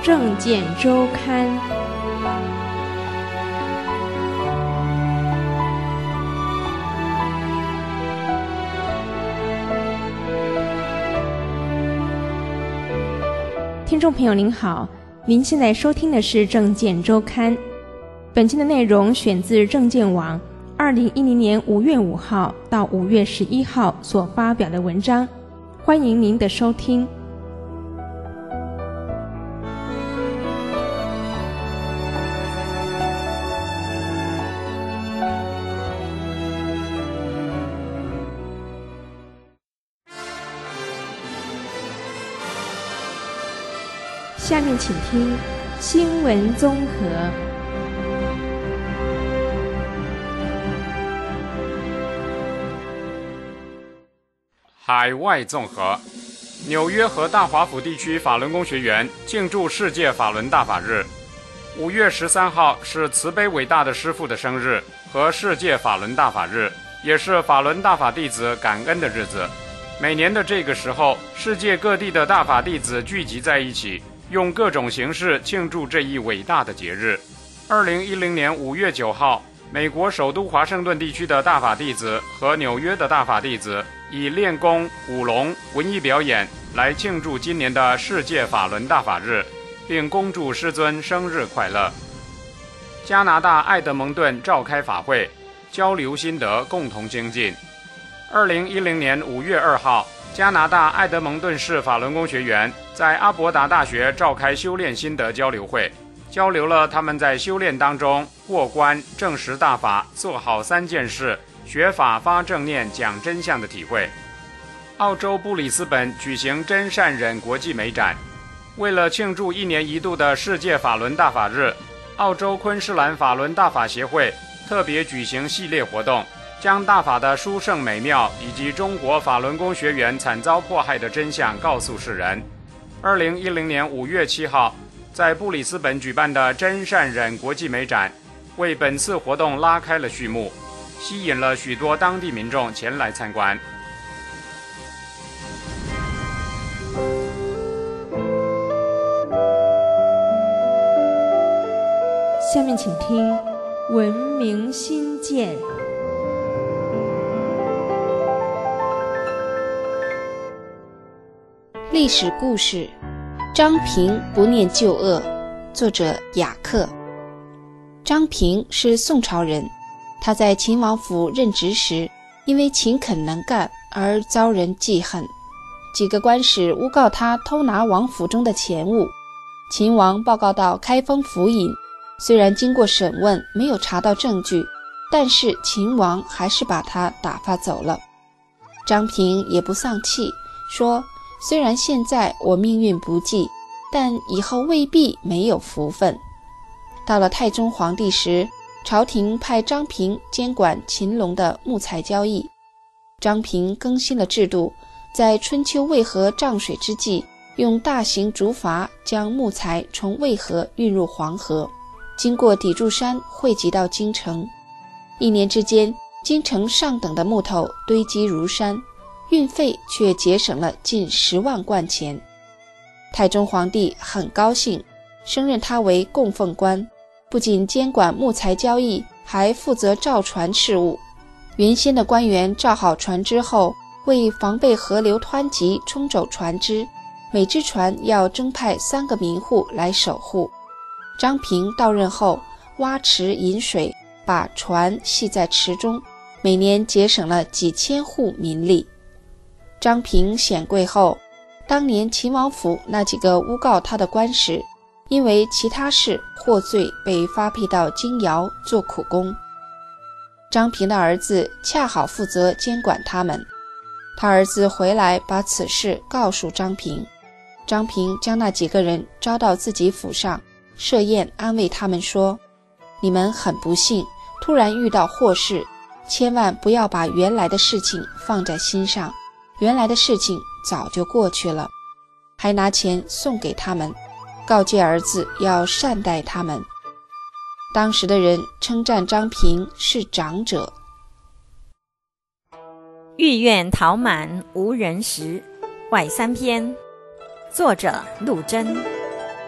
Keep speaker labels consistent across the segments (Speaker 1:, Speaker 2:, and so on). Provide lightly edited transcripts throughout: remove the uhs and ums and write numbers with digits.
Speaker 1: 政见周刊。听众朋友您好，您现在收听的是政见周刊。本期的内容选自政见网2010年5月5号到5月11号所发表的文章，欢迎您的收听。下面请听新闻综合。
Speaker 2: 海外综合，纽约和大华府地区法轮功学员庆祝世界法轮大法日。5月13号是慈悲伟大的师父的生日和世界法轮大法日，也是法轮大法弟子感恩的日子。每年的这个时候，世界各地的大法弟子聚集在一起，用各种形式庆祝这一伟大的节日。2010年5月9号，美国首都华盛顿地区的大法弟子和纽约的大法弟子以练功、舞龙、文艺表演来庆祝今年的世界法轮大法日，并恭祝师尊生日快乐。加拿大爱德蒙顿召开法会，交流心得，共同精进。2010年5月2号，加拿大爱德蒙顿市法轮功学员在阿伯达大学召开修炼心得交流会，交流了他们在修炼当中过关、证实大法、做好3件事、学法、发正念、讲真相的体会。澳洲布里斯本举行真善忍国际美展，为了庆祝1年1度的世界法轮大法日，澳洲昆士兰法轮大法协会特别举行系列活动，将大法的殊胜美妙以及中国法轮功学员惨遭迫害的真相告诉世人。2010年5月7号，在布里斯本举办的真善忍国际美展，为本次活动拉开了序幕，吸引了许多当地民众前来参观。
Speaker 1: 下面请听文明新建。
Speaker 3: 历史故事：张平不念旧恶，作者雅克。张平是宋朝人，他在秦王府任职时，因为勤恳能干而遭人记恨。几个官使诬告他偷拿王府中的钱物，秦王报告到开封府尹，虽然经过审问没有查到证据，但是秦王还是把他打发走了。张平也不丧气，说虽然现在我命运不济，但以后未必没有福分。到了太宗皇帝时，朝廷派张平监管秦陇的木材交易。张平更新了制度，在春秋渭河涨水之际，用大型竹筏将木材从渭河运入黄河，经过砥柱山汇集到京城。1年之间，京城上等的木头堆积如山，运费却节省了近10万贯钱。太宗皇帝很高兴，升任他为供奉官，不仅监管木材交易，还负责造船事务。原先的官员造好船只后，为防备河流湍急冲走船只，每只船要征派3个民户来守护。张平到任后，挖池引水，把船系在池中，每年节省了几千户民力。张平显贵后，当年秦王府那几个诬告他的官使，因为其他事获罪，被发配到京窑做苦工。张平的儿子恰好负责监管他们，他儿子回来把此事告诉张平，张平将那几个人招到自己府上，设宴安慰他们说，你们很不幸，突然遇到祸事，千万不要把原来的事情放在心上，原来的事情早就过去了。还拿钱送给他们，告诫儿子要善待他们。当时的人称赞张平是长者。
Speaker 4: 御苑陶满无人识外3篇，作者陆贞。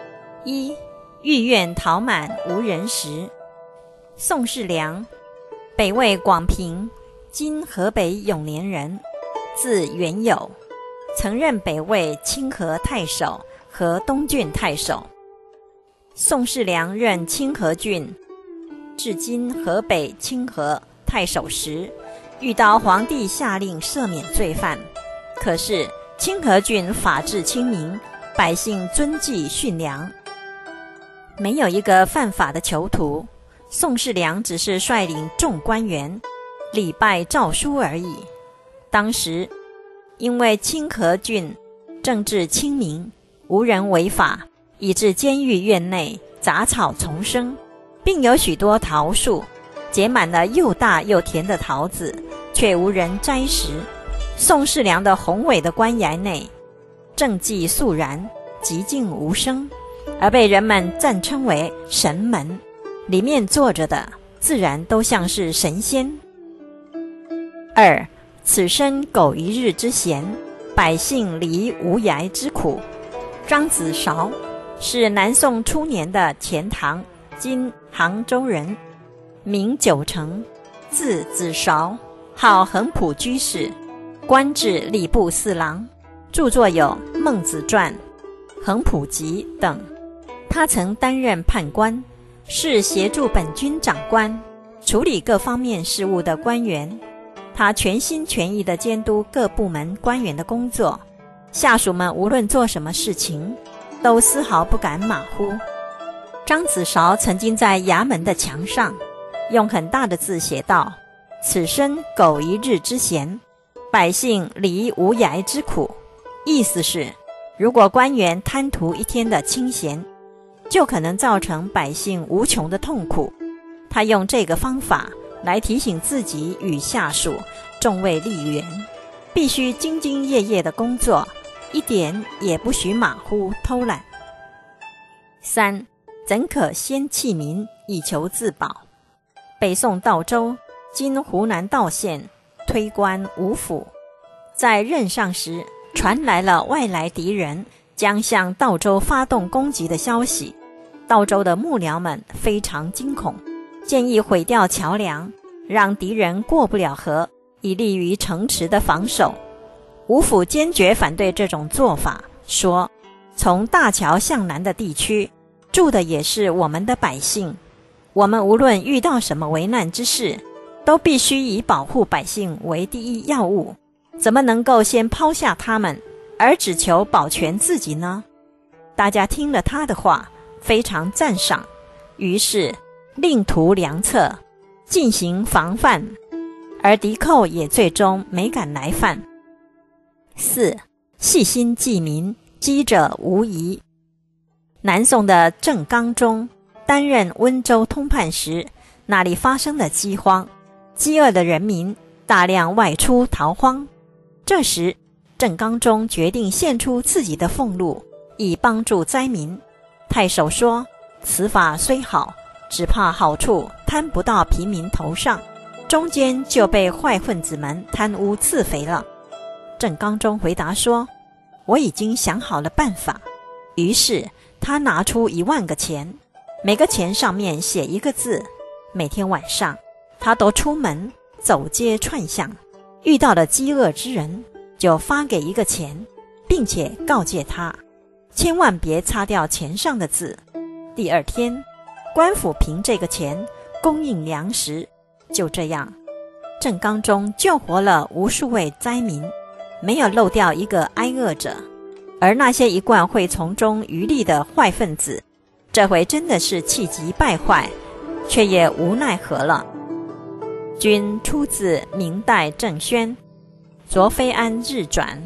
Speaker 4: 一、御苑陶满无人时。宋世良，北魏广平（今河北永年）人，字元友，曾任北魏清河太守和东郡太守。宋世良任清河郡至今河北清河太守时，遇到皇帝下令赦免罪犯，可是清河郡法治清明，百姓遵纪驯良，没有一个犯法的囚徒。宋世良只是率领众官员礼拜诏书而已。当时因为清河郡政治清明，无人违法，以致监狱院内杂草丛生，并有许多桃树，结满了又大又甜的桃子，却无人摘食。宋世良的宏伟的官衙内，政纪肃然，寂静无声，而被人们赞称为神门。里面坐着的自然都像是神仙。二、此身苟一日之闲，百姓离无涯之苦。张子韶是南宋初年的钱塘（今杭州）人，名九成，字子韶，号衡浦居士，官至礼部侍郎，著作有《孟子传》《衡浦集》等。他曾担任判官，是协助本军长官处理各方面事务的官员。他全心全意地监督各部门官员的工作，下属们无论做什么事情，都丝毫不敢马虎。张子韶曾经在衙门的墙上用很大的字写道：此身苟一日之闲，百姓离无涯之苦。意思是，如果官员贪图一天的清闲，就可能造成百姓无穷的痛苦。他用这个方法来提醒自己与下属众位吏员，必须兢兢业业的工作，一点也不许马虎偷懒。三、怎可先弃民以求自保？北宋道州（今湖南道县）推官吴府，在任上时传来了外来敌人将向道州发动攻击的消息。道州的幕僚们非常惊恐，建议毁掉桥梁，让敌人过不了河，以利于城池的防守。吴府坚决反对这种做法，说从大桥向南的地区住的也是我们的百姓，我们无论遇到什么危难之事，都必须以保护百姓为第一要务，怎么能够先抛下他们，而只求保全自己呢？大家听了他的话，非常赞赏，于是另图良策，进行防范，而敌寇也最终没敢来犯。四、细心济民，饥者无疑。南宋的郑刚中担任温州通判时，那里发生了饥荒，饥饿的人民大量外出逃荒。这时郑刚中决定献出自己的俸禄，以帮助灾民。太守说，此法虽好，只怕好处摊不到平民头上，中间就被坏分子们贪污自肥了。郑刚中回答说，我已经想好了办法。于是他拿出10000个钱，每个钱上面写一个字，每天晚上他都出门走街串巷，遇到了饥饿之人就发给1个钱，并且告诫他千万别擦掉钱上的字。第二天官府凭这个钱供应粮食。就这样，郑刚中救活了无数位灾民，没有漏掉一个挨饿者。而那些一贯会从中渔利的坏分子，这回真的是气急败坏，却也无奈何了。均出自明代郑轩《卓非安日传》。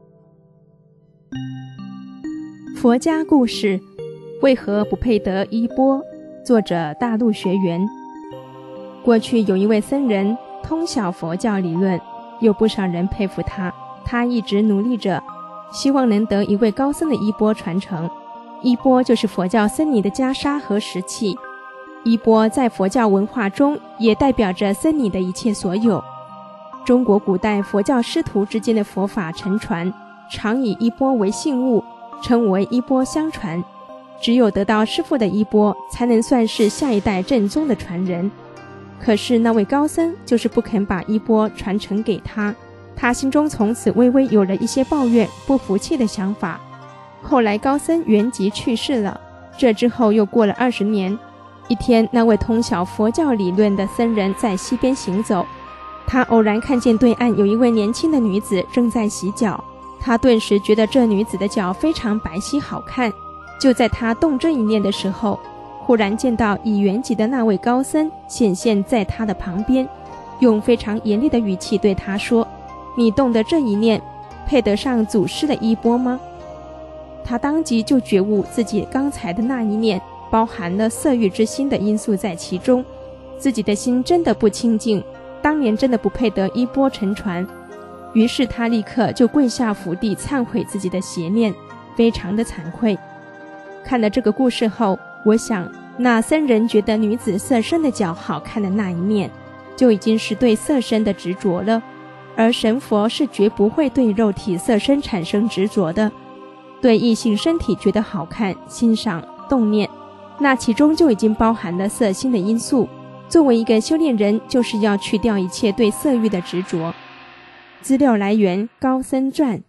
Speaker 1: 佛家故事，为何不配得衣钵？作者大陆学员。过去有一位僧人通晓佛教理论，有不少人佩服他，他一直努力着，希望能得一位高僧的衣钵传承。衣钵就是佛教僧尼的袈裟和石器，衣钵在佛教文化中也代表着僧尼的一切所有。中国古代佛教师徒之间的佛法承传，常以衣钵为信物，称为衣钵相传。 只有得到师父的衣钵，才能算是下一代正宗的传人。可是那位高僧就是不肯把衣钵传承给他，他心中从此微微有了一些抱怨、不服气的想法。后来高僧圆寂去世了，这之后又过了20年。一天，那位通晓佛教理论的僧人在溪边行走，他偶然看见对岸有一位年轻的女子正在洗脚，他顿时觉得这女子的脚非常白皙好看。就在他动这一念的时候，忽然见到已圆寂的那位高僧显现在他的旁边，用非常严厉的语气对他说：你动的这一念配得上祖师的衣钵吗？他当即就觉悟自己刚才的那一念包含了色欲之心的因素在其中，自己的心真的不清净，当年真的不配得衣钵承传。于是他立刻就跪下伏地忏悔自己的邪念，非常的惭愧。看了这个故事后，我想那僧人觉得女子色身的脚好看的那一念，就已经是对色身的执着了，而神佛是绝不会对肉体色身产生执着的。对异性身体觉得好看、欣赏、动念，那其中就已经包含了色心的因素。作为一个修炼人，就是要去掉一切对色欲的执着。资料来源：高僧传。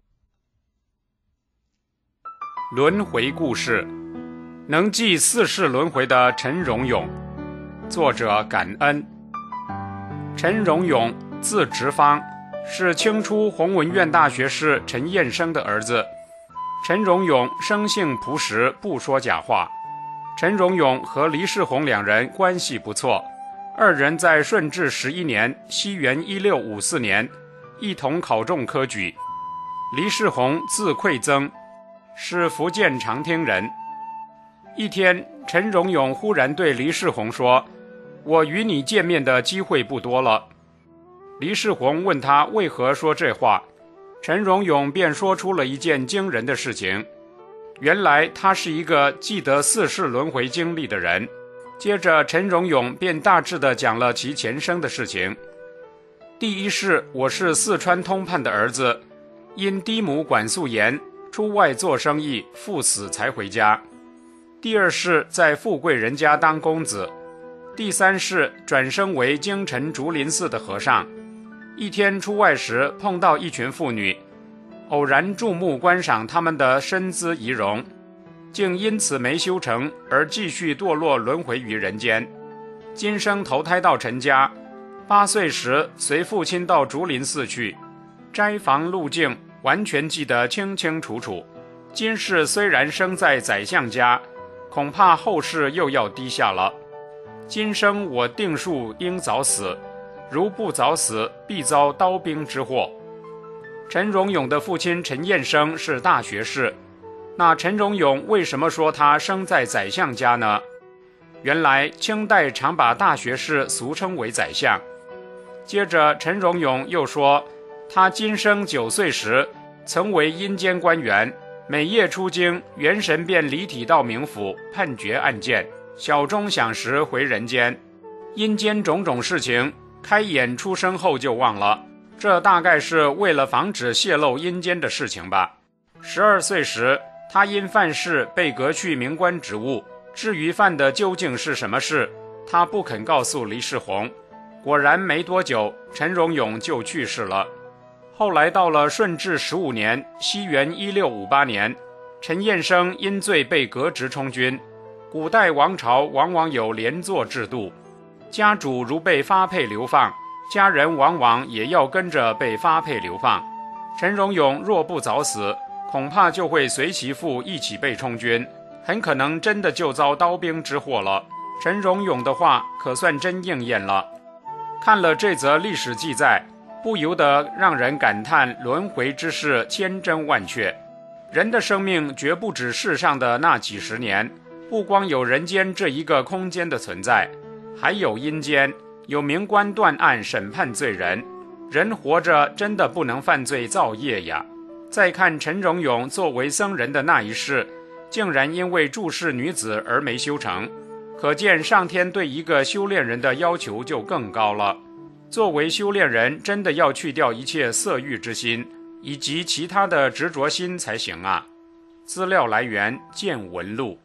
Speaker 2: 轮回故事，能记4世轮回的陈荣勇，作者感恩。陈荣勇字直方，是清初弘文院大学士陈彦生的儿子。陈荣勇生性朴实，不说假话。陈荣勇和黎世宏2人关系不错，2人在顺治11年西元1654年一同考中科举。黎世宏字馈曾，是福建长汀人。一天，陈荣勇忽然对黎世宏说：我与你见面的机会不多了。黎世宏问他为何说这话，陈荣勇便说出了一件惊人的事情。原来他是一个记得4世轮回经历的人。接着陈荣勇便大致地讲了其前生的事情。第1世，我是四川通判的儿子，因嫡母管束严，出外做生意，父死才回家。第2世，在富贵人家当公子。第3世，转生为京城竹林寺的和尚。一天出外时碰到一群妇女，偶然注目观赏她们的身姿仪容，竟因此没修成而继续堕落轮回于人间。今生投胎到陈家，8岁时随父亲到竹林寺去，斋房路径完全记得清清楚楚。今世虽然生在宰相家，恐怕后世又要低下了。今生我定数应早死，如不早死，必遭刀兵之祸。陈荣勇的父亲陈彦生是大学士，那陈荣勇为什么说他生在宰相家呢？原来清代常把大学士俗称为宰相。接着陈荣勇又说，他今生9岁时曾为阴间官员，每夜出京，元神便离体到冥府判决案件，小钟响时回人间。阴间种种事情开眼出生后就忘了，这大概是为了防止泄露阴间的事情吧。12岁时，他因犯事被革去名官职务，至于犯的究竟是什么事，他不肯告诉黎世宏。果然没多久，陈荣勇就去世了。后来到了顺治15年西元1658年，陈彦生因罪被革职充军。古代王朝往往有连坐制度，家主如被发配流放，家人往往也要跟着被发配流放。陈荣勇若不早死，恐怕就会随其父一起被充军，很可能真的就遭刀兵之祸了。陈荣勇的话可算真应验了。看了这则历史记载，不由得让人感叹轮回之事千真万确。人的生命绝不止世上的那几十年，不光有人间这一个空间的存在，还有阴间，有冥官断案审判罪人。人活着真的不能犯罪造业呀。再看陈荣勇作为僧人的那一世，竟然因为注视女子而没修成，可见上天对一个修炼人的要求就更高了。作为修炼人，真的要去掉一切色欲之心以及其他的执着心才行啊。 资料来源见闻录。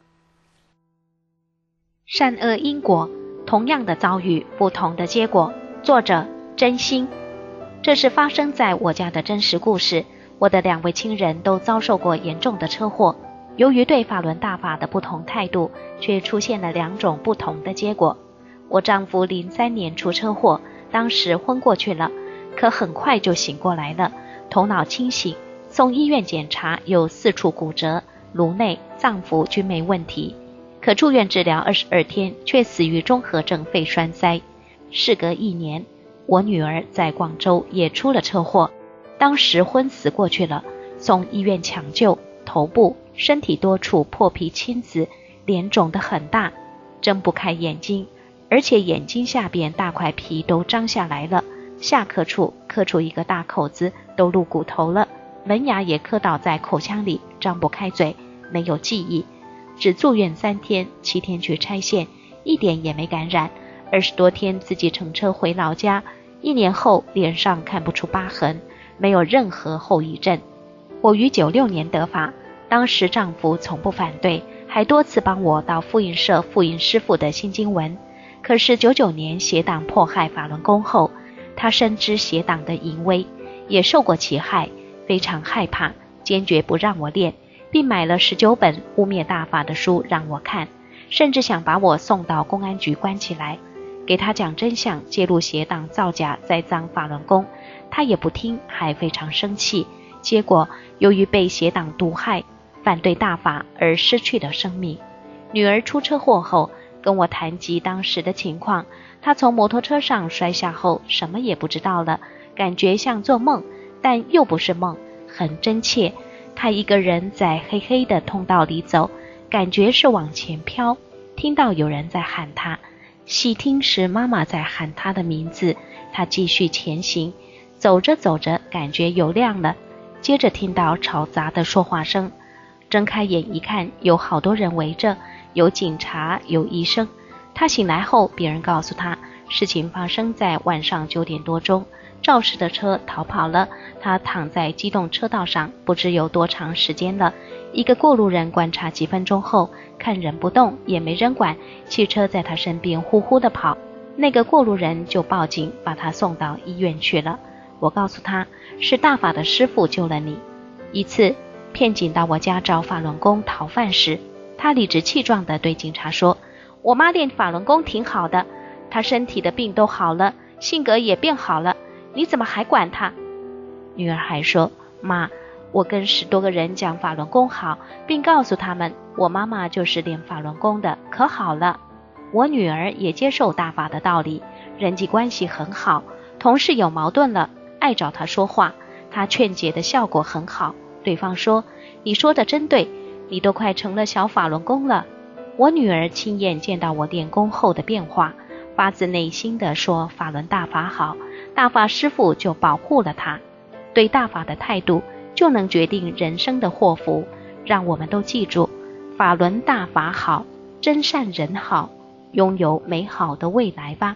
Speaker 5: 善恶因果，同样的遭遇，不同的结果。作者真心。这是发生在我家的真实故事。我的2位亲人都遭受过严重的车祸，由于对法轮大法的不同态度，却出现了2种不同的结果。我丈夫03年出车祸，当时昏过去了，可很快就醒过来了，头脑清醒，送医院检查有4处骨折，颅内、脏腑均没问题，可住院治疗22天，却死于综合症肺栓塞。事隔1年，我女儿在广州也出了车祸，当时昏死过去了，送医院抢救，头部、身体多处破皮青紫，脸肿得很大，睁不开眼睛，而且眼睛下边大块皮都张下来了，下颌处磕出一个大口子，都露骨头了，门牙也磕倒在口腔里，张不开嘴，没有记忆，只住院3天，7天去拆线，一点也没感染。20多天自己乘车回老家，1年后脸上看不出疤痕，没有任何后遗症。我于96年得法，当时丈夫从不反对，还多次帮我到复印社复印师傅的新经文。可是99年邪党迫害法轮功后，他深知邪党的淫威，也受过其害，非常害怕，坚决不让我练，并买了19本污蔑大法的书让我看，甚至想把我送到公安局关起来，给他讲真相，揭露邪党造假栽赃法轮功，他也不听，还非常生气。结果由于被邪党毒害，反对大法而失去了生命。女儿出车祸后跟我谈及当时的情况，她从摩托车上摔下后什么也不知道了，感觉像做梦，但又不是梦，很真切。她一个人在黑黑的通道里走，感觉是往前飘，听到有人在喊她，细听是妈妈在喊她的名字。她继续前行，走着走着感觉有亮了，接着听到嘈杂的说话声，睁开眼一看，有好多人围着，有警察，有医生。她醒来后，别人告诉她，事情发生在晚上9点多钟，肇事的车逃跑了，她躺在机动车道上，不知有多长时间了。一个过路人观察几分钟后，看人不动，也没人管，汽车在她身边呼呼地跑，那个过路人就报警，把她送到医院去了。我告诉他，是大法的师父救了你。一次骗警到我家找法轮功逃犯时，他理直气壮地对警察说，我妈练法轮功挺好的，她身体的病都好了，性格也变好了，你怎么还管她？女儿还说，妈，我跟10多个人讲法轮功好，并告诉他们我妈妈就是练法轮功的，可好了。我女儿也接受大法的道理，人际关系很好，同事有矛盾了爱找他说话，他劝解的效果很好。对方说，你说的真对，你都快成了小法轮功了。我女儿亲眼见到我练功后的变化，发自内心地说法轮大法好，大法师父就保护了她。对大法的态度就能决定人生的祸福，让我们都记住，法轮大法好，真善人好，拥有美好的未来吧。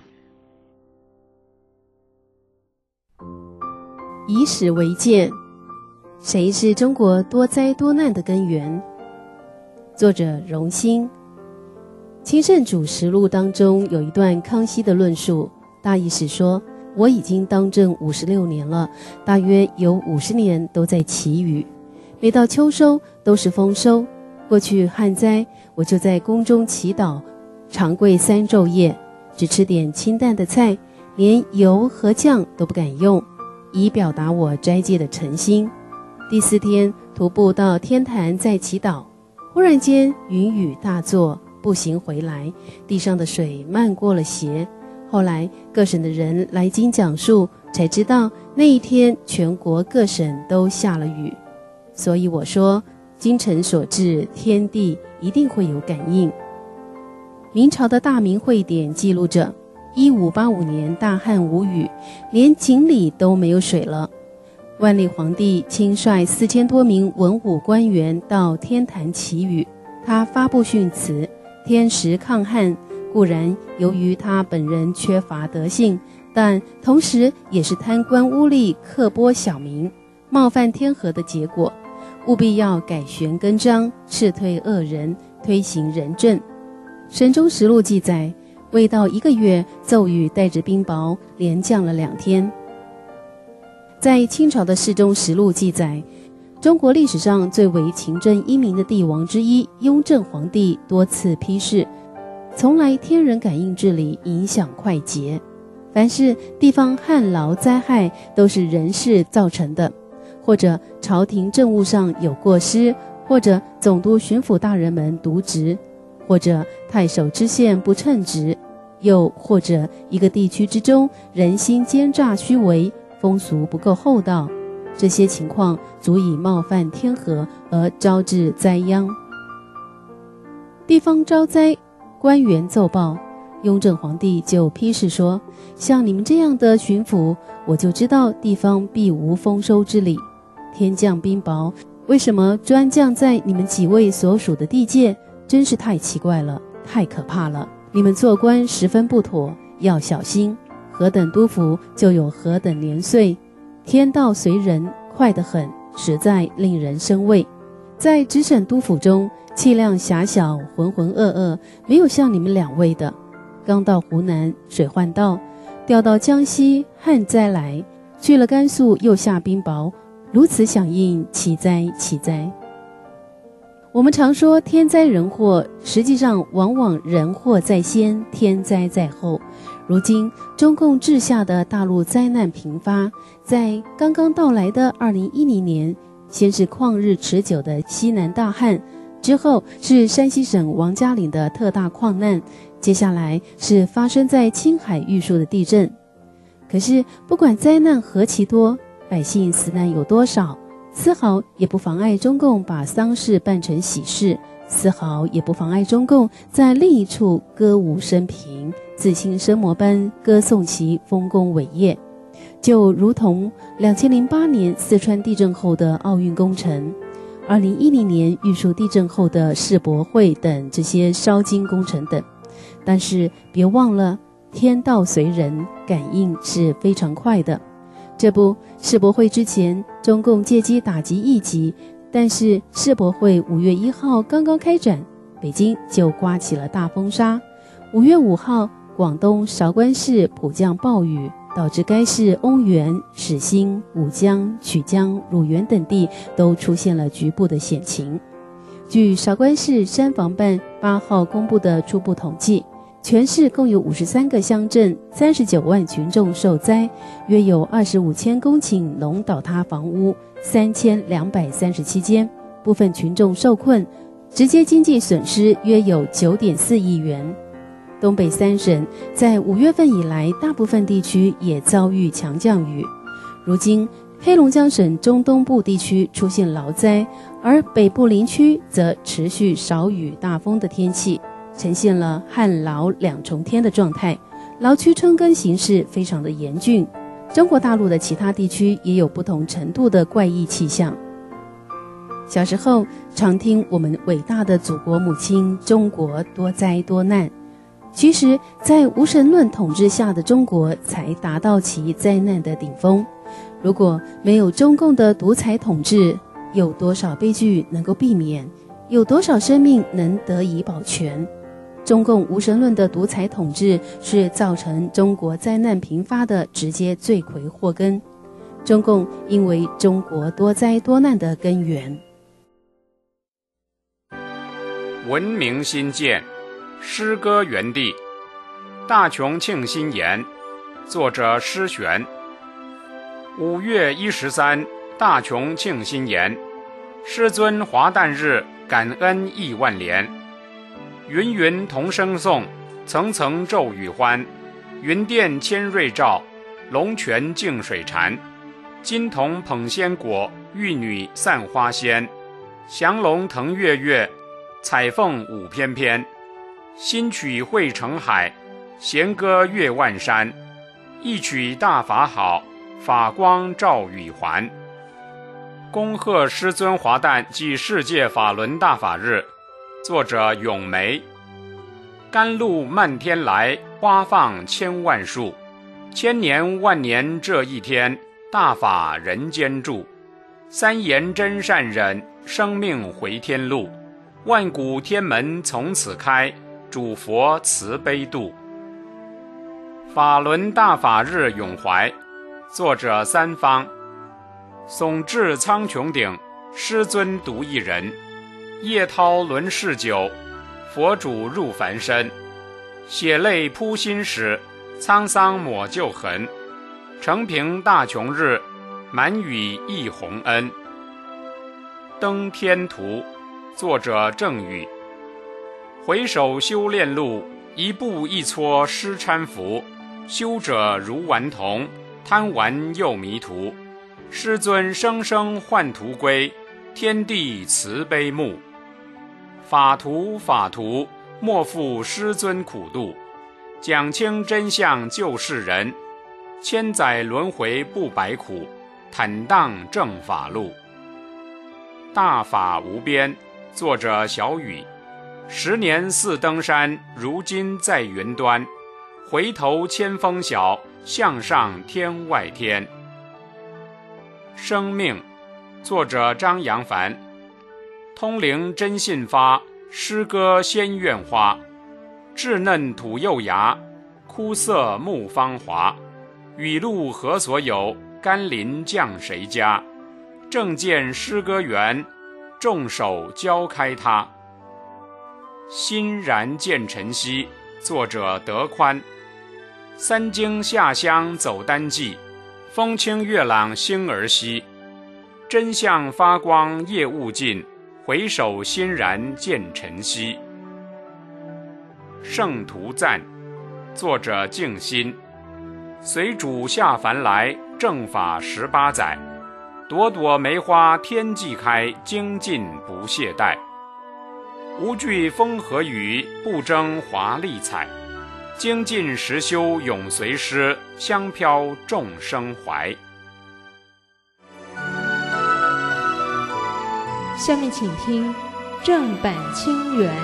Speaker 6: 以史为鉴，谁是中国多灾多难的根源？作者荣兴。清圣主实录当中有一段康熙的论述，大意是说，我已经当政56年了，大约有50年都在祈雨，每到秋收都是丰收。过去旱灾，我就在宫中祈祷，长跪3昼夜，只吃点清淡的菜，连油和酱都不敢用，以表达我斋戒的诚心。第4天徒步到天坛再祈祷，忽然间云雨大作，步行回来，地上的水漫过了鞋。后来各省的人来京讲述，才知道那一天全国各省都下了雨。所以我说，精诚所至，天地一定会有感应。明朝的大明会典记录着1585年大旱无雨，连井里都没有水了。万历皇帝亲率4000多名文武官员到天坛祈雨，他发布训词，天时抗旱，固然由于他本人缺乏德性，但同时也是贪官污吏刻剥小民，冒犯天和的结果。 务必要改弦更张，斥退恶人，推行仁政。神中实录记载，未到1个月，骤雨带着冰雹连降了2天。在清朝的世宗实录记载，中国历史上最为勤政英明的帝王之一雍正皇帝多次批示，从来天人感应治理，影响快捷。凡是地方旱涝灾害都是人事造成的，或者朝廷政务上有过失，或者总督巡抚大人们渎职，或者太守知县不称职，又或者一个地区之中人心奸诈虚伪，风俗不够厚道，这些情况足以冒犯天和而招致灾殃。地方招灾，官员奏报，雍正皇帝就批示说，像你们这样的巡抚，我就知道地方必无丰收之理。天降冰雹，为什么专降在你们几位所属的地界？真是太奇怪了，太可怕了。你们做官十分不妥，要小心。何等督府就有何等年岁，天道随人，快得很，实在令人生畏。在直省督府中，气量狭小，浑浑噩噩，没有像你们2位的。刚到湖南，水患到；调到江西，旱灾来；去了甘肃，又下冰雹。如此响应，奇哉奇哉！我们常说天灾人祸，实际上往往人祸在先，天灾在后。如今中共治下的大陆灾难频发，在刚刚到来的2010年，先是旷日持久的西南大旱，之后是山西省王家岭的特大矿难，接下来是发生在青海玉树的地震。可是不管灾难何其多，百姓死难有多少，丝毫也不妨碍中共把丧事办成喜事，丝毫也不妨碍中共在另一处歌舞升平，自兴生魔般歌颂其丰功伟业。就如同2008年四川地震后的奥运工程，2010年玉树地震后的世博会等这些烧金工程等。但是别忘了，天道随人，感应是非常快的。这不，世博会之前，中共借机打击异己，但是世博会5月1号刚刚开展，北京就刮起了大风沙。5月5号，广东韶关市普降暴雨，导致该市瓯原、始兴、武江、曲江、乳源等地都出现了局部的险情。据韶关市山防办8号公布的初步统计，全市共有53个乡镇，39万群众受灾，约有25千公顷农倒塌房屋，3237间，部分群众受困，直接经济损失约有9.4亿元。东北3省在5月份以来，大部分地区也遭遇强降雨。如今黑龙江省中东部地区出现涝灾，而北部林区则持续少雨大风的天气，呈现了旱涝2重天的状态，涝区春耕形势非常的严峻。中国大陆的其他地区也有不同程度的怪异气象。小时候常听我们伟大的祖国母亲中国多灾多难，其实在无神论统治下的中国才达到其灾难的顶峰。如果没有中共的独裁统治，有多少悲剧能够避免？有多少生命能得以保全？中共无神论的独裁统治是造成中国灾难频发的直接罪魁祸根。中共因为中国多灾多难的根源。
Speaker 2: 文明新建，诗歌园地，大琼庆新言，作者施璇。5月13，大琼庆新言，师尊华诞日，感恩亿万连。云云同声颂，层层骤雨欢。云殿千瑞照，龙泉净水禅。金童捧鲜果，玉女散花鲜。降龙腾跃跃，彩凤舞翩翩。新曲汇成海，弦歌越万山。一曲大法好，法光照雨环。恭贺师尊华诞暨世界法轮大法日，作者咏梅。甘露漫天来，花放千万树。千年万年这一天，大法人间住。 三言真善忍，生命回天路。万古天门从此开，主佛慈悲度。法轮大法日咏怀，作者三方。耸至苍穹顶，师尊独一人。夜涛轮世久，佛主入凡身。血泪铺心时，沧桑抹旧痕。承平大穷日，满语一洪恩。登天图，作者郑宇。回首修炼路，一步一撮施搀扶。修者如顽童，贪玩又迷途。师尊生生唤途归，天地慈悲目。法图法图，莫负师尊苦度。讲清真相救世人，千载轮回不白苦，坦荡正法路。大法无边，作者小雨。10年似登山，如今在云端。回头千峰小，向上天外天。生命，作者张扬凡。通灵真信发，诗歌仙苑花。稚嫩吐幼芽，枯涩木芳华。雨露何所有，甘霖降谁家？正见诗歌园，众手交开它。欣然见晨曦，作者德宽。三更下乡走单骑，风清月朗星儿稀。真相发光夜雾尽，回首欣然见晨曦。圣徒赞，作者静心。随主下凡来，正法18载。朵朵梅花天际开，精进不懈怠。无惧风和雨，不争华丽彩。精进实修永随师，香飘众生怀。
Speaker 1: 下面请听正版清源。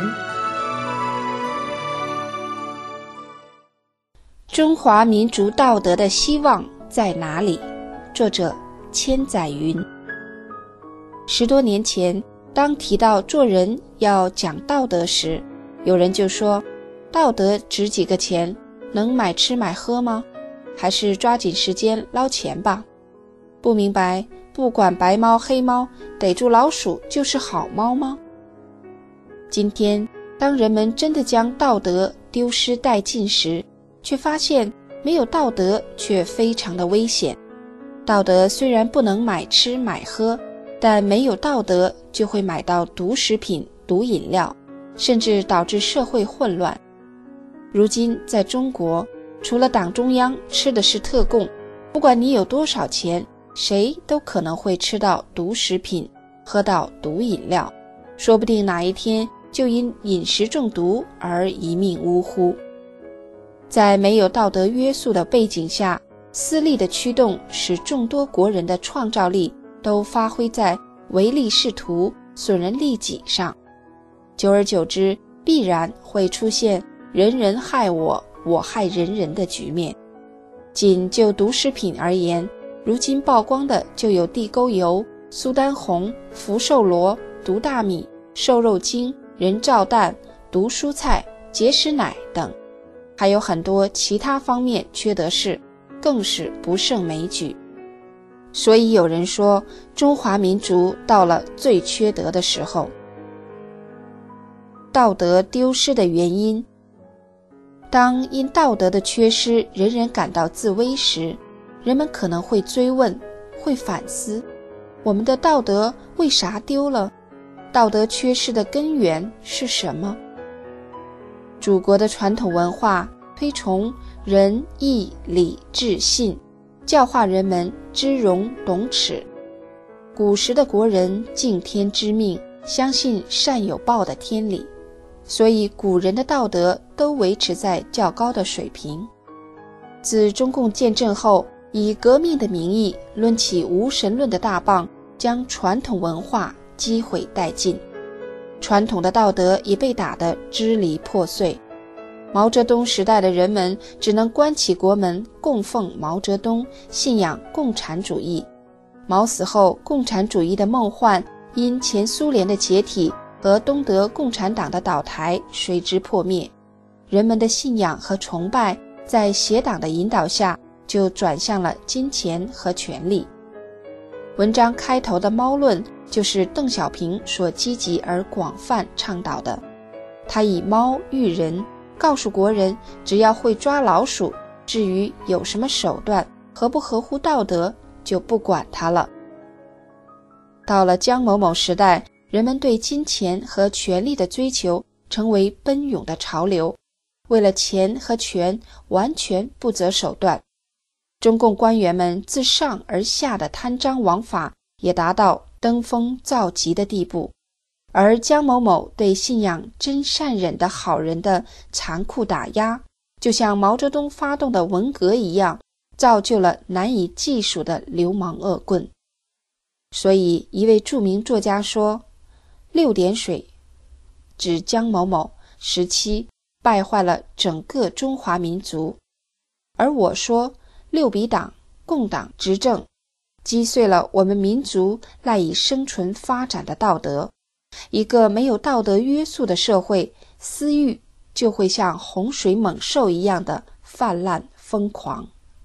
Speaker 3: 中华民族道德的希望在哪里？作者千载云。10多年前，当提到做人要讲道德时，有人就说，道德值几个钱？能买吃买喝吗？还是抓紧时间捞钱吧。不明白，不管白猫黑猫，逮住老鼠就是好猫吗？今天，当人们真的将道德丢失殆尽时，却发现没有道德却非常的危险。道德虽然不能买吃买喝，但没有道德就会买到毒食品、毒饮料，甚至导致社会混乱。如今在中国，除了党中央吃的是特供，不管你有多少钱，谁都可能会吃到毒食品，喝到毒饮料，说不定哪一天就因饮食中毒而一命呜呼。在没有道德约束的背景下，私利的驱动使众多国人的创造力都发挥在唯利是图、损人利己上。久而久之，必然会出现人人害我，我害人人的局面。仅就毒食品而言，如今曝光的就有地沟油、苏丹红、福寿螺、毒大米、瘦肉精、人造蛋、毒蔬菜、结石奶等，还有很多其他方面缺德事，更是不胜枚举。所以有人说，中华民族到了最缺德的时候。道德丢失的原因，当因道德的缺失人人感到自危时，人们可能会追问，会反思，我们的道德为啥丢了？道德缺失的根源是什么？祖国的传统文化推崇仁义礼智信，教化人们知荣懂耻。古时的国人敬天知命，相信善有报的天理，所以古人的道德都维持在较高的水平。自中共建政后，以革命的名义抡起无神论的大棒，将传统文化击毁殆尽，传统的道德也被打得支离破碎。毛泽东时代的人们只能关起国门供奉毛泽东，信仰共产主义。 毛死后，共产主义的梦幻因前苏联的解体和东德共产党的倒台随之破灭，人们的信仰和崇拜在邪党的引导下就转向了金钱和权力。文章开头的猫论就是邓小平所积极而广泛倡导的，他以猫喻人，告诉国人只要会抓老鼠，至于有什么手段合不合乎道德就不管它了。到了江某某时代，人们对金钱和权力的追求成为奔涌的潮流，为了钱和权完全不择手段。中共官员们自上而下的贪赃枉法也达到登峰造极的地步，而江某某对信仰真善忍的好人的残酷打压，就像毛泽东发动的文革一样，造就了难以计数的流氓恶棍。所以一位著名作家说，6点水指江某某时期败坏了整个中华民族，而我说6笔党共党执政击碎了我们民族赖以生存发展的道德。一个没有道德约束的社会，私欲就会像洪水猛兽一样的泛滥疯狂。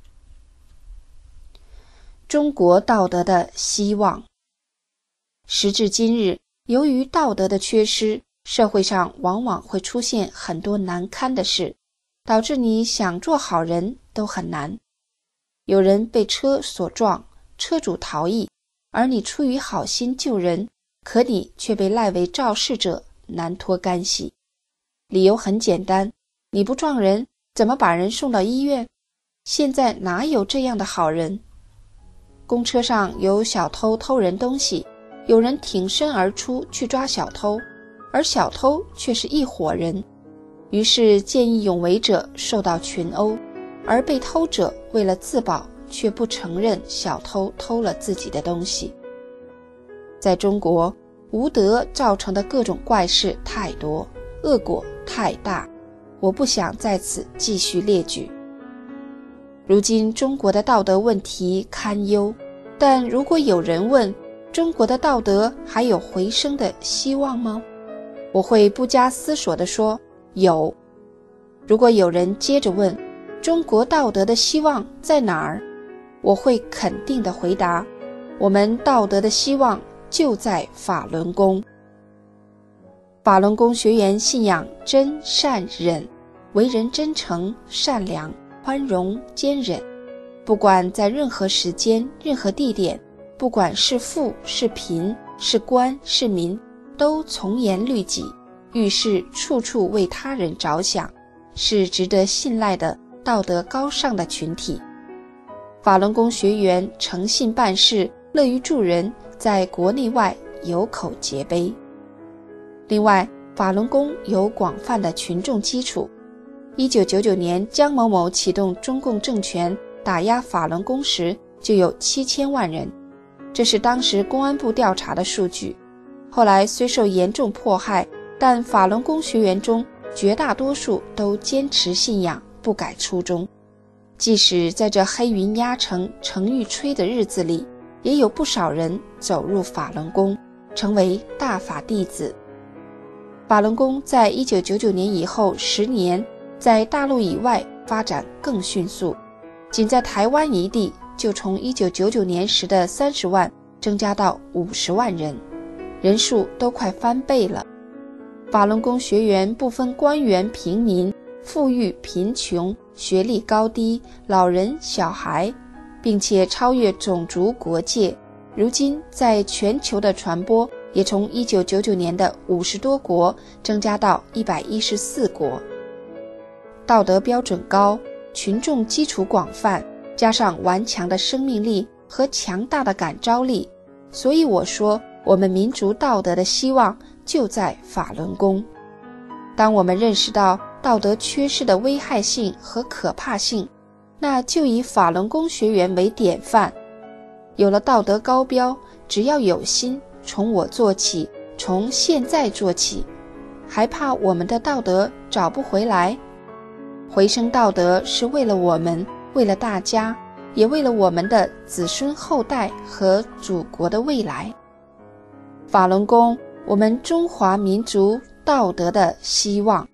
Speaker 3: 中国道德的希望。时至今日，由于道德的缺失，社会上往往会出现很多难堪的事，导致你想做好人都很难。有人被车所撞，车主逃逸，而你出于好心救人，可你却被赖为肇事者，难脱干系。理由很简单，你不撞人，怎么把人送到医院？现在哪有这样的好人？公车上有小偷偷人东西，有人挺身而出去抓小偷，而小偷却是一伙人，于是见义勇为者受到群殴，而被偷者为了自保却不承认小偷偷了自己的东西。在中国，无德造成的各种怪事太多，恶果太大，我不想在此继续列举。如今中国的道德问题堪忧，但如果有人问中国的道德还有回升的希望吗？我会不加思索地说有。如果有人接着问中国道德的希望在哪儿，我会肯定地回答，我们道德的希望就在法轮功。法轮功学员信仰真善忍，为人真诚善良宽容坚忍，不管在任何时间任何地点，不管是富是贫是官是民，都从严律己，遇事处处为他人着想，是值得信赖的道德高尚的群体。法轮功学员诚信办事，乐于助人，在国内外有口皆碑。另外，法轮功有广泛的群众基础。1999年江某某启动中共政权打压法轮功时，就有7000万人，这是当时公安部调查的数据。后来虽受严重迫害，但法轮功学员中绝大多数都坚持信仰，不改初衷。即使在这黑云压城城欲摧的日子里，也有不少人走入法轮功，成为大法弟子。法轮功在1999年以后10年，在大陆以外发展更迅速，仅在台湾一地就从1999年时的30万增加到50万人，人数都快翻倍了。法轮功学员不分官员平民、富裕贫穷、学历高低、老人小孩，并且超越种族国界，如今在全球的传播也从1999年的50多国增加到114国。道德标准高，群众基础广泛，加上顽强的生命力和强大的感召力，所以我说我们民族道德的希望就在法轮功。当我们认识到道德缺失的危害性和可怕性，那就以法轮功学员为典范。有了道德高标，只要有心，从我做起，从现在做起，还怕我们的道德找不回来？回升道德是为了我们，为了大家， 也为了我们的子孙后代和祖国的未来。法轮功，我们中华民族道德的希望。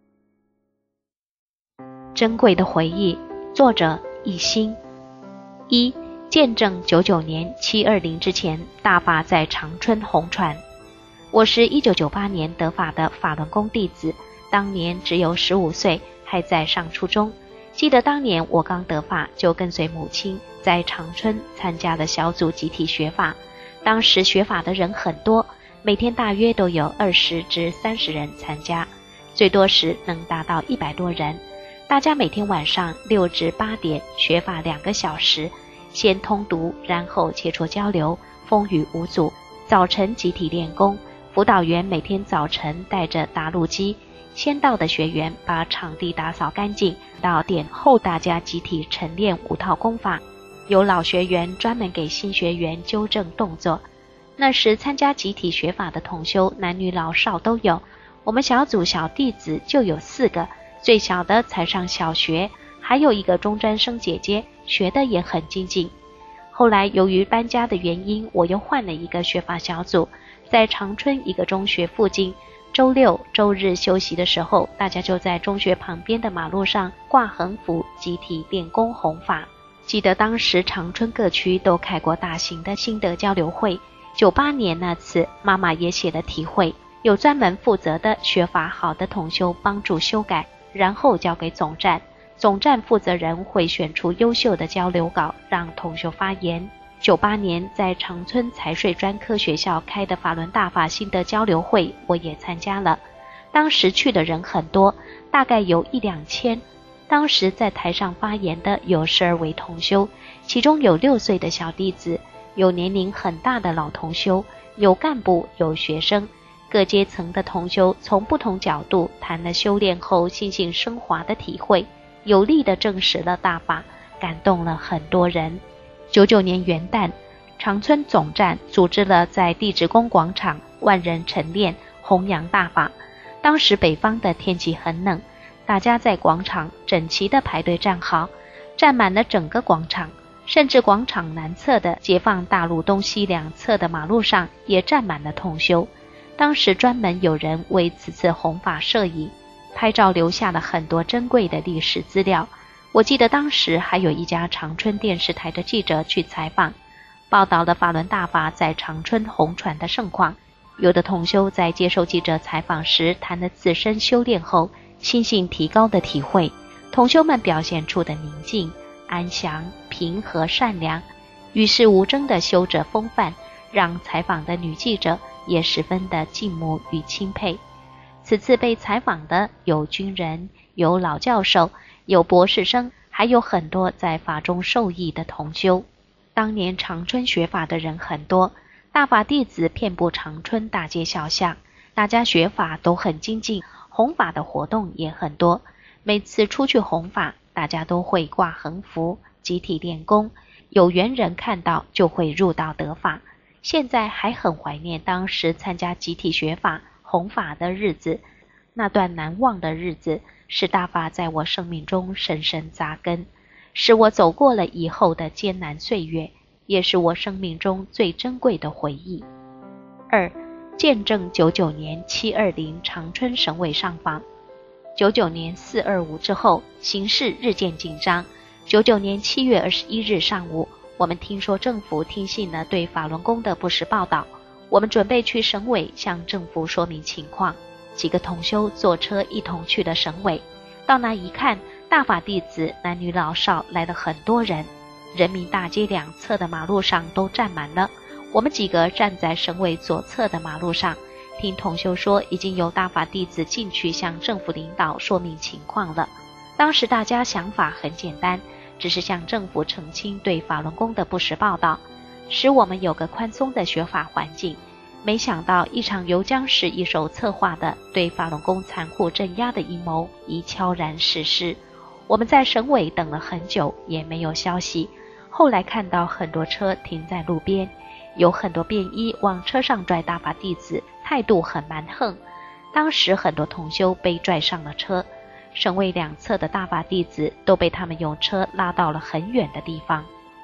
Speaker 5: 珍贵的回忆，作者一心。一、见证99年720之前，大法在长春红传。我是1998年得法的法轮功弟子，当年只有15岁，还在上初中。记得当年我刚得法，就跟随母亲在长春参加了小组集体学法。当时学法的人很多，每天大约都有20至30人参加，最多时能达到100多人。大家每天晚上6至8点学法2个小时，先通读，然后切磋交流，风雨无阻。早晨集体练功，辅导员每天早晨带着打录机，先到的学员把场地打扫干净，到点后大家集体晨练5套功法，有老学员专门给新学员纠正动作。那时参加集体学法的同修，男女老少都有，我们小组小弟子就有4个，最小的才上小学，还有一个中专生姐姐，学得也很精进。后来由于搬家的原因，我又换了一个学法小组，在长春一个中学附近，周六周日休息的时候，大家就在中学旁边的马路上挂横幅，集体练功弘法。记得当时长春各区都开过大型的心得交流会，98年那次妈妈也写了体会，有专门负责的学法好的同修帮助修改，然后交给总站，总站负责人会选出优秀的交流稿让同修发言。98年在长春财税专科学校开的法轮大法心得交流会，我也参加了。当时去的人很多，大概有1-2千。当时在台上发言的有12位同修，其中有6岁的小弟子，有年龄很大的老同修，有干部，有学生，各阶层的同修从不同角度谈了修炼后心性升华的体会，有力地证实了大法，感动了很多人。99年元旦，长春总站组织了在地质宫广场万人晨练弘扬大法。当时北方的天气很冷，大家在广场整齐地排队站好，站满了整个广场，甚至广场南侧的解放大路东西2侧的马路上也站满了同修。当时专门有人为此次弘法摄影拍照，留下了很多珍贵的历史资料。我记得当时还有一家长春电视台的记者去采访，报道了法轮大法在长春弘传的盛况。有的同修在接受记者采访时谈了自身修炼后心性提高的体会，同修们表现出的宁静、安详、平和、善良，与世无争的修者风范，让采访的女记者也十分的敬慕与钦佩。此次被采访的有军人，有老教授，有博士生，还有很多在法中受益的同修。当年长春学法的人很多，大法弟子遍布长春大街小巷，大家学法都很精进，弘法的活动也很多。每次出去弘法，大家都会挂横幅，集体练功，有缘人看到就会入道得法。现在还很怀念当时参加集体学法弘法的日子，那段难忘的日子使大法在我生命中深深扎根，使我走过了以后的艰难岁月，也是我生命中最珍贵的回忆。2. 见证99年720长春省委上访。99年425之后，形势日渐紧张。99年7月21日上午，我们听说政府听信了对法轮功的不实报道，我们准备去省委向政府说明情况。几个同修坐车一同去了省委，到那一看，大法弟子男女老少来了很多人，人民大街2侧的马路上都站满了。我们几个站在省委左侧的马路上，听同修说已经有大法弟子进去向政府领导说明情况了。当时大家想法很简单，只是向政府澄清对法轮功的不实报道，使我们有个宽松的学法环境。没想到一场由江氏一手策划的对法轮功残酷镇压的阴谋已悄然实施。我们在省委等了很久也没有消息，后来看到很多车停在路边，有很多便衣往车上拽大法弟子，态度很蛮横。当时很多同修被拽上了车，省委2侧的大法弟子都被他们用车拉到了很远的地方。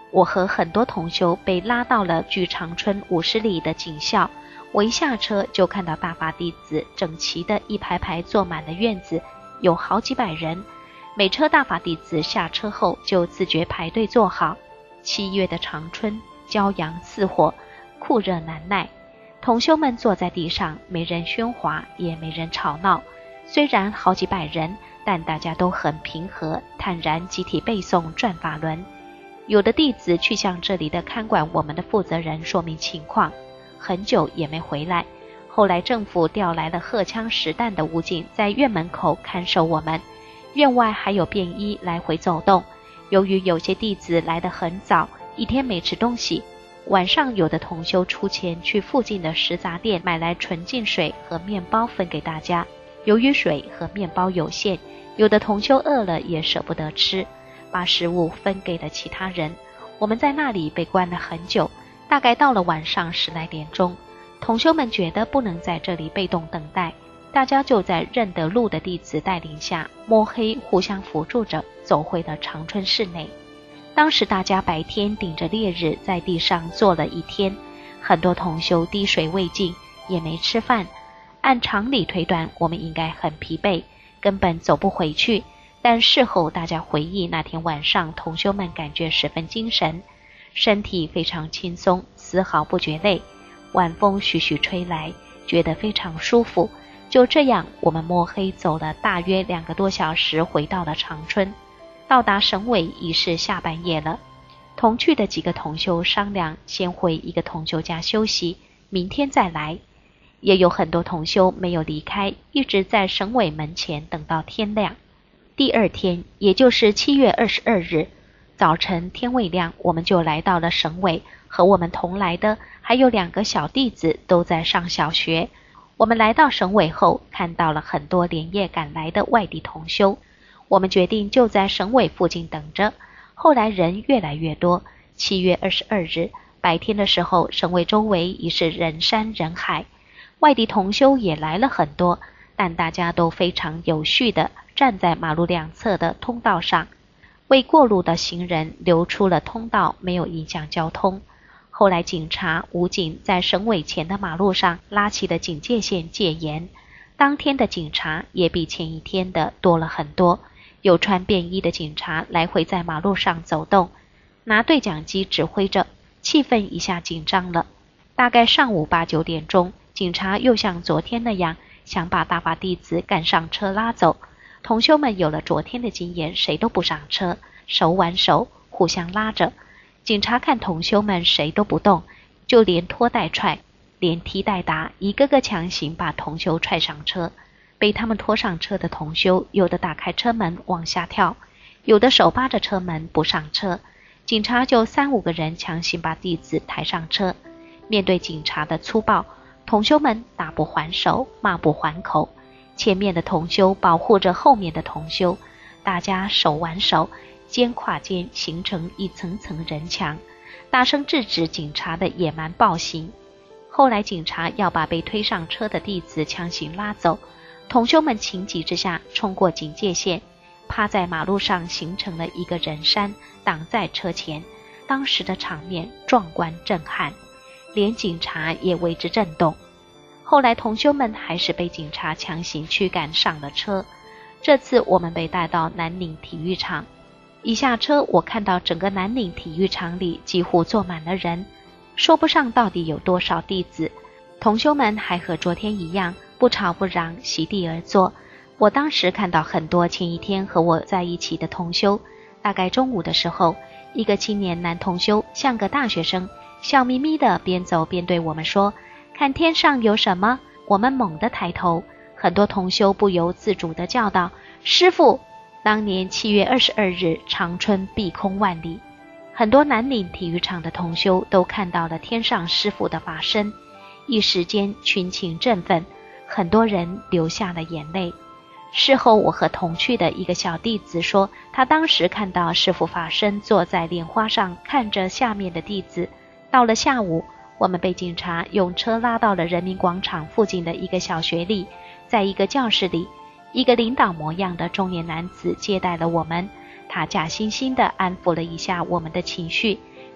Speaker 5: 我和很多同修被拉到了距长春50里的警校，我一下车就看到大法弟子整齐的一排排坐满了院子，有好几百人。每车大法弟子下车后就自觉排队坐好。7月的长春，骄阳似火，酷热难耐。同修们坐在地上，没人喧哗，也没人吵闹。虽然好几百人，但大家都很平和，坦然集体背诵转法轮。有的弟子去向这里的看管我们的负责人说明情况，很久也没回来。后来政府调来了荷枪实弹的武警在院门口看守我们，院外还有便衣来回走动。由于有些弟子来得很早，一天没吃东西，晚上有的同修出钱去附近的食杂店买来纯净水和面包分给大家。由于水和面包有限，有的同修饿了也舍不得吃，把食物分给了其他人。我们在那里被关了很久，大概到了晚上10来点钟，同修们觉得不能在这里被动等待，大家就在认得路的弟子带领下，摸黑互相扶助着走回了长春市内。当时大家白天顶着烈日在地上坐了一天，很多同修滴水未进，也没吃饭。按常理推断，我们应该很疲惫，根本走不回去。但事后大家回忆，那天晚上同修们感觉十分精神，身体非常轻松，丝毫不觉累。晚风徐徐吹来，觉得非常舒服。就这样，我们摸黑走了大约2个多小时，回到了长春。到达省委已是下半夜了，同去的几个同修商量，先回一个同修家休息，明天再来。也有很多同修没有离开，一直在省委门前等到天亮。第二天，也就是7月22日早晨天未亮，我们就来到了省委，和我们同来的还有2个小弟子都在上小学。我们来到省委后，看到了很多连夜赶来的外地同修，我们决定就在省委附近等着。后来人越来越多，7月22日白天的时候，省委周围已是人山人海，外地同修也来了很多，但大家都非常有序地站在马路两侧的通道上，为过路的行人留出了通道，没有影响交通。后来警察、武警在省委前的马路上拉起了警戒线戒严，当天的警察也比前一天的多了很多，有穿便衣的警察来回在马路上走动，拿对讲机指挥着，气氛一下紧张了。大概上午8、9点钟，警察又像昨天那样想把大法弟子赶上车拉走。同修们有了昨天的经验，谁都不上车，手挽手互相拉着。警察看同修们谁都不动，就连拖带踹，连踢带打，一个个强行把同修踹上车。被他们拖上车的同修，有的打开车门往下跳，有的手扒着车门不上车。警察就3、5个人强行把弟子抬上车。面对警察的粗暴，同修们打不还手，骂不还口。前面的同修保护着后面的同修，大家手挽手，肩跨肩，形成一层层人墙，大声制止警察的野蛮暴行。后来警察要把被推上车的弟子强行拉走，同修们情急之下冲过警戒线，趴在马路上形成了一个人山，挡在车前。当时的场面壮观震撼，连警察也为之震动。后来同修们还是被警察强行驱赶上了车。这次我们被带到南岭体育场，一下车我看到整个南岭体育场里几乎坐满了人，说不上到底有多少弟子。同修们还和昨天一样，不吵不嚷，席地而坐。我当时看到很多前一天和我在一起的同修。大概中午的时候，一个青年男同修像个大学生，笑眯眯的边走边对我们说，看天上有什么？我们猛地抬头，很多同修不由自主地叫道，师父！当年7月22日长春碧空万里，很多南岭体育场的同修都看到了天上师父的法身，一时间群情振奋，很多人流下了眼泪。事后我和同去的一个小弟子说，他当时看到师父法身坐在莲花上看着下面的弟子。到了下午，我们被警察用车拉到了人民广场附近的一个小学里，在一个教室里，一个领导模样的中年男子接待了我们，他假惺惺地安抚了一下我们的情绪，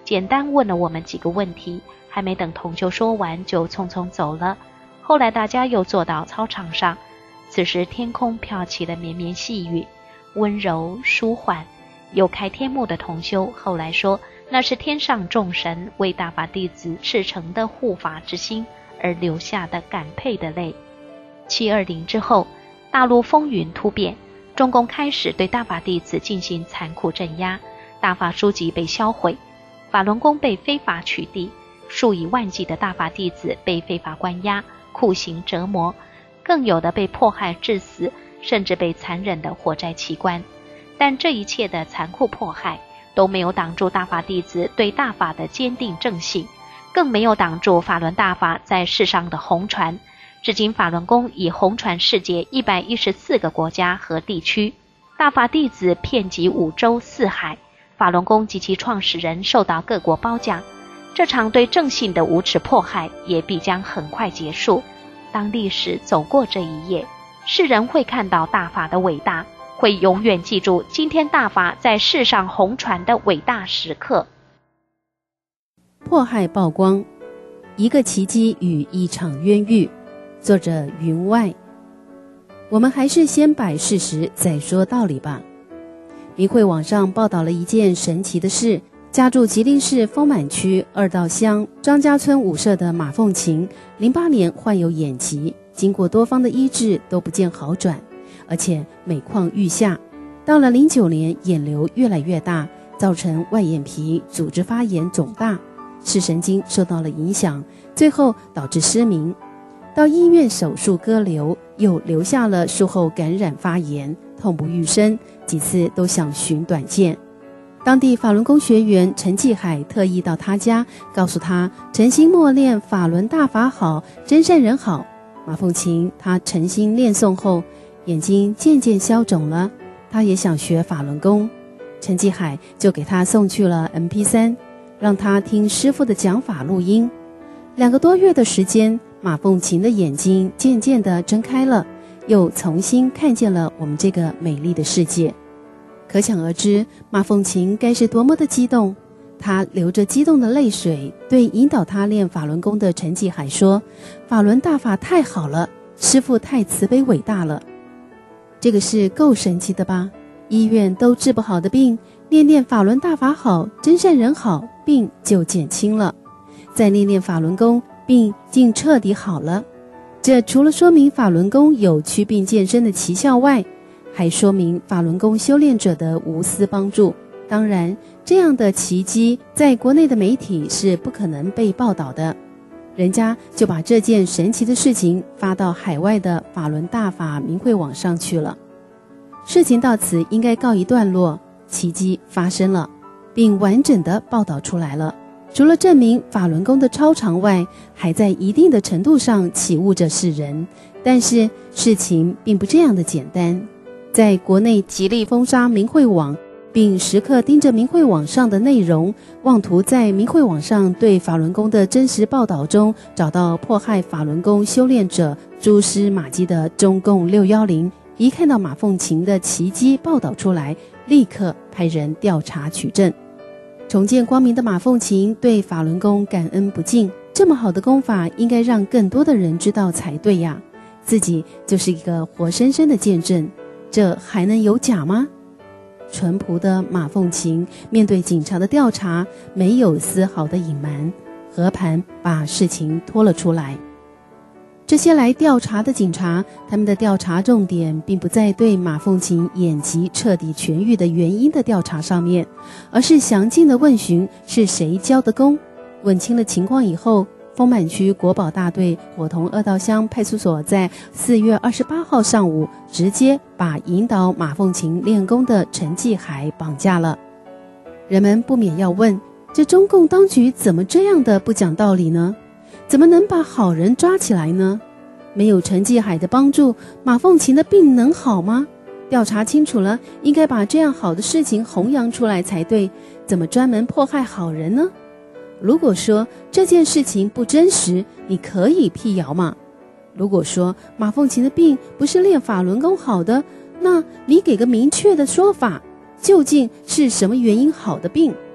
Speaker 5: 简单问了我们几个问题，还没等同修说完就匆匆走了。后来大家又坐到操场上，此时天空飘起了绵绵细雨，温柔舒缓。有开天幕的同修后来说，那是天上众神为大法弟子赤诚的护法之心而流下的感佩的泪。720之后，大陆风云突变，中共开始对大法弟子进行残酷镇压，大法书籍被销毁，法轮功被非法取缔，数以万计的大法弟子被非法关押、酷刑折磨，更有的被迫害致死，甚至被残忍地活摘器官。但这一切的残酷迫害都没有挡住大法弟子对大法的坚定正信，更没有挡住法轮大法在世上的红传。至今法轮功已红传世界114个国家和地区，大法弟子遍及5洲4海，法轮功及其创始人受到各国褒奖。这场对正信的无耻迫害也必将很快结束。当历史走过这一页，世人会看到大法的伟大，会永远记住今天大法在世上红传的伟大时刻。
Speaker 6: 迫害曝光，一个奇迹与一场冤狱。作者云外。我们还是先摆事实再说道理吧。明慧网上报道了一件神奇的事，家住吉林市丰满区二道乡张家村舞社的马凤琴，08年患有眼疾，经过多方的医治都不见好转，而且每况愈下。到了09年，眼瘤越来越大，造成外眼皮组织发炎肿大，视神经受到了影响，最后导致失明。到医院手术割瘤，又留下了术后感染发炎，痛不欲生，几次都想寻短见。当地法轮功学员陈继海特意到他家，告诉他诚心默念法轮大法好，真善人好。马凤琴他诚心念诵后，眼睛渐渐消肿了，他也想学法轮功。陈继海就给他送去了 MP3， 让他听师父的讲法录音。2个多月的时间，马凤琴的眼睛渐渐地睁开了，又重新看见了我们这个美丽的世界。可想而知，马凤琴该是多么的激动。她流着激动的泪水，对引导她练法轮功的陈继海说：法轮大法太好了，师父太慈悲伟大了。这个是够神奇的吧？医院都治不好的病，念念法轮大法好，真善人好，病就减轻了。再念念法轮功，病竟彻底好了。这除了说明法轮功有祛病健身的奇效外，还说明法轮功修炼者的无私帮助。当然，这样的奇迹在国内的媒体是不可能被报道的，人家就把这件神奇的事情发到海外的法轮大法明慧网上去了。事情到此应该告一段落，奇迹发生了，并完整的报道出来了。除了证明法轮功的超常外，还在一定的程度上启悟着世人。但是事情并不这样的简单，在国内极力封杀明慧网，并时刻盯着明慧网上的内容，妄图在明慧网上对法轮功的真实报道中找到迫害法轮功修炼者蛛丝马迹的中共610，一看到马凤琴的奇迹报道出来，立刻派人调查取证。重见光明的马凤琴对法轮功感恩不尽，这么好的功法应该让更多的人知道才对呀，自己就是一个活生生的见证，这还能有假吗？淳朴的马凤琴面对警察的调查，没有丝毫的隐瞒，和盘把事情拖了出来。这些来调查的警察，他们的调查重点并不在对马凤琴眼疾彻底痊愈的原因的调查上面，而是详尽的问询是谁教的功。问清了情况以后，丰满区国保大队伙同二道乡派出所在4月28号上午直接把引导马凤琴练功的陈继海绑架了。人们不免要问，这中共当局怎么这样的不讲道理呢？怎么能把好人抓起来呢？没有陈继海的帮助，马凤琴的病能好吗？调查清楚了，应该把这样好的事情弘扬出来才对，怎么专门迫害好人呢？如果说这件事情不真实，你可以辟谣嘛。如果说马凤琴的病不是练法轮功好的，那你给个明确的说法，究竟是什么原因好的病？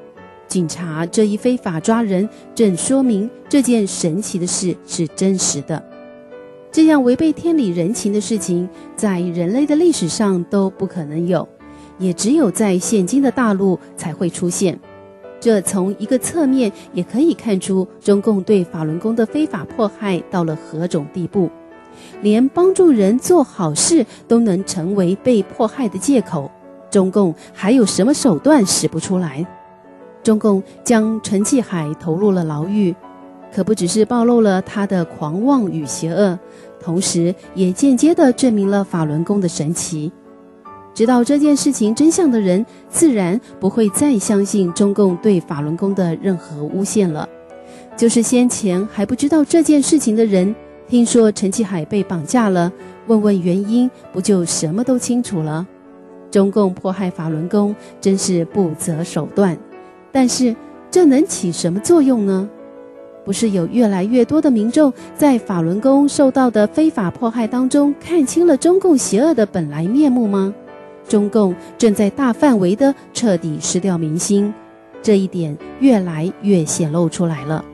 Speaker 6: 警察这一非法抓人，正说明这件神奇的事是真实的。这样违背天理人情的事情，在人类的历史上都不可能有，也只有在现今的大陆才会出现。这从一个侧面也可以看出中共对法轮功的非法迫害到了何种地步，连帮助人做好事都能成为被迫害的借口，中共还有什么手段使不出来？中共将陈继海投入了牢狱，可不只是暴露了他的狂妄与邪恶，同时也间接地证明了法轮功的神奇。知道这件事情真相的人，自然不会再相信中共对法轮功的任何诬陷了。就是先前还不知道这件事情的人，听说陈继海被绑架了，问问原因，不就什么都清楚了？中共迫害法轮功真是不择手段，但是这能起什么作用呢？不是有越来越多的民众在法轮功受到的非法迫害当中看清了中共邪恶的本来面目吗？中共正在大范围的彻底失掉民心，这一点越来越显露出来了。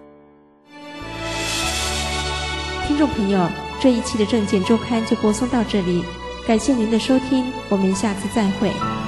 Speaker 1: 听众朋友，这一期的证件周刊就播送到这里，感谢您的收听，我们下次再会。